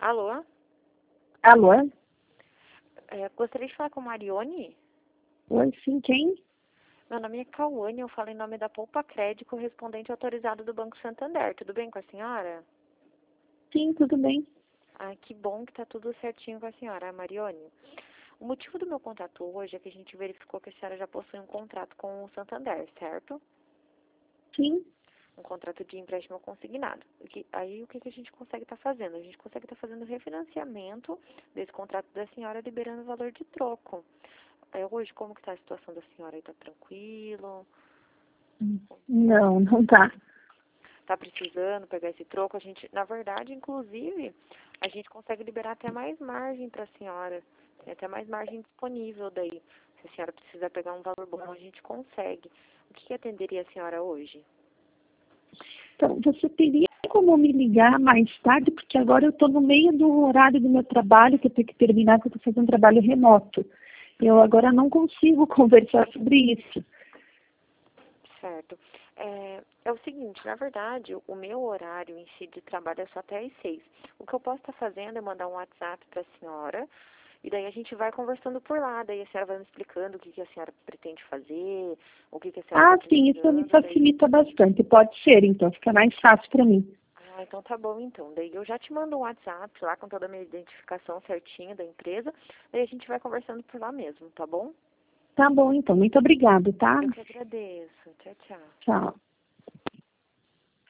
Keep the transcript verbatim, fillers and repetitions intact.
Alô? Alô? É, gostaria de falar com a Marione? Oi, sim, quem? Meu nome é Cauane, eu falo em nome da Poupa Crédito, correspondente autorizado do Banco Santander. Tudo bem com a senhora? Sim, tudo bem. Ah, que bom que tá tudo certinho com a senhora, Marione. O motivo do meu contato hoje é que a gente verificou que a senhora já possui um contrato com o Santander, certo? Sim. Um contrato de empréstimo consignado. O que- Aí o que, que a gente consegue estar fazendo? A gente consegue estar fazendo refinanciamento desse contrato da senhora, liberando o valor de troco. É, hoje, como que está a situação da senhora aí? Tá tranquilo? Não, não tá. Tá precisando pegar esse troco? A gente, na verdade, inclusive, a gente consegue liberar até mais margem para a senhora. Tem até mais margem disponível daí. Se a senhora precisar pegar um valor bom, a gente consegue. O que, que atenderia a senhora hoje? Então, você teria como me ligar mais tarde, porque agora eu estou no meio do horário do meu trabalho, que eu tenho que terminar, porque eu estou fazendo um trabalho remoto. Eu agora não consigo conversar sobre isso. Certo. É, é o seguinte, na verdade, o meu horário em si de trabalho é só até às seis. O que eu posso estar fazendo é mandar um WhatsApp para a senhora, e daí a gente vai conversando por lá, daí a senhora vai me explicando o que, que a senhora pretende fazer, o que, que a senhora Ah, está sim, isso me precisando, daí... facilita bastante. Pode ser, então, fica mais fácil para mim. Ah, então tá bom, então. Daí eu já te mando um WhatsApp lá com toda a minha identificação certinha da empresa, daí a gente vai conversando por lá mesmo, tá bom? Tá bom, então. Muito obrigada, tá? Eu que agradeço. Tchau, tchau. Tchau.